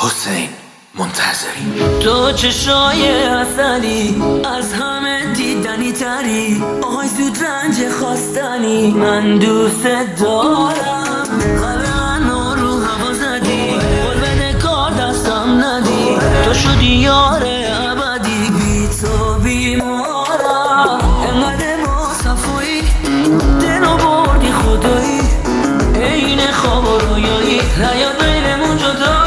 حسین منتظری. تو چشای اصلی از همه دیدنی تری، آهای زود رنج خواستنی، من دوست دارم. قلب من رو هوا زدی، قول بده کار دستم ندی، تو شدی یار ابدی، بی تو بیمارم. انقدر با صفایی دلو بردی خدایی، این خواب و رویایی نیاد بینمون جدا.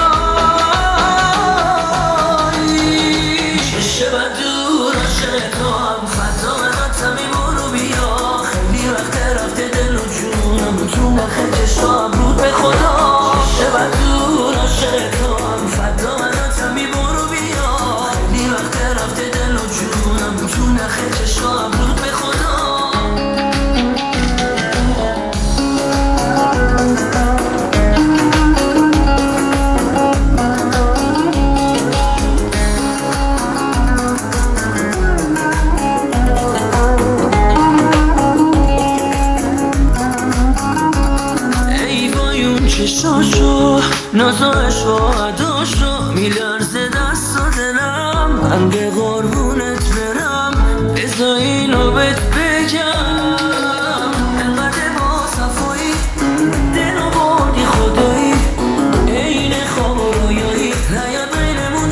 تو نخه چشم رود به خدا، شبت دور عاشق تو هم فدا مناتم بی برو بیا. خیلی وقت رفته دل و جونم، تو نخه چشم رود به خدا. چشاشو نازاشو عداشو میلرزه دست و دلم، من به قربونت برم بذار اینو بهت بگم. انقدر با صفایی دلو بردی خدایی، این خواب و رویایی نیاد بینمون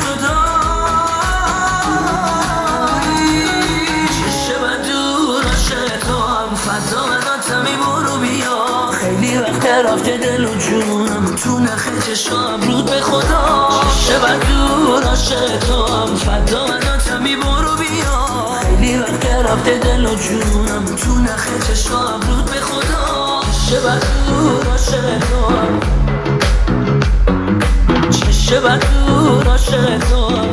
جدایی. چشه بد دور عاشق تو هم فدا مناتمی برو بیا. خیلی وقت رفته دل و جونم، تو نخه چشم رود به خدا. شبت دور عاشق تو هم فدا مناتم بی برو بیا. خیلی وقت رفته دل و جونم، تو نخه چشم رود به خدا. شبت دور عاشق تو هم، شبت دور عاشق تو هم.